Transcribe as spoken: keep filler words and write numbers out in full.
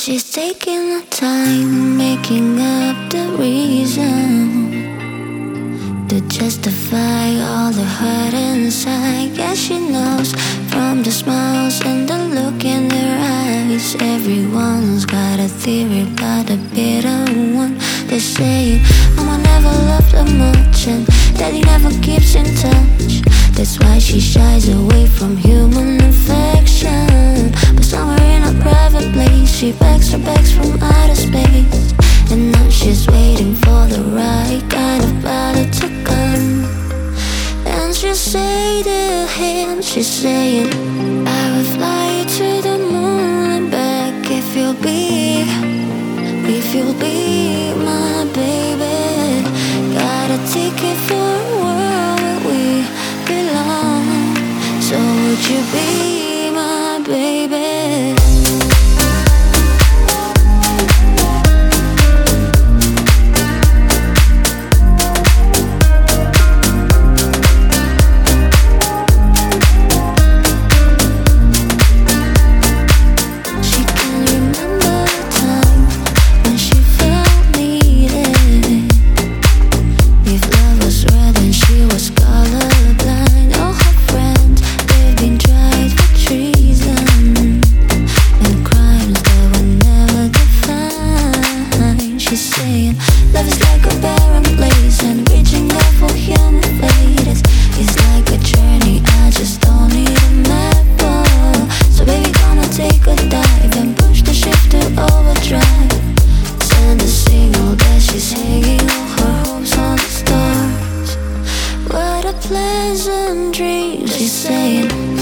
She's taking her time, making up the reason to justify all the hurt inside. Yeah, she knows from the smiles and the look in their eyes. Everyone's got a theory about the bitter one. They say Mama never loved her much and Daddy never keeps in touch. That's why she shies away from human affection. But somewhere in a private place, she begs her begs from outer space. And now she's waiting for the right kind of ballad to come. And she'll say to him, she's saying, I will fly you to the moon and back if you'll be, if you'll be my baby. Got a ticket for a world where we belong. So would you be my baby? Love is like a barren place and reaching out for human fate. It's, it's like a journey, I just don't need a map. Oh. So baby, gonna take a dive and push the ship to overdrive. Send a signal that she's hanging all her hopes on the stars. What a pleasant dream, she's saying.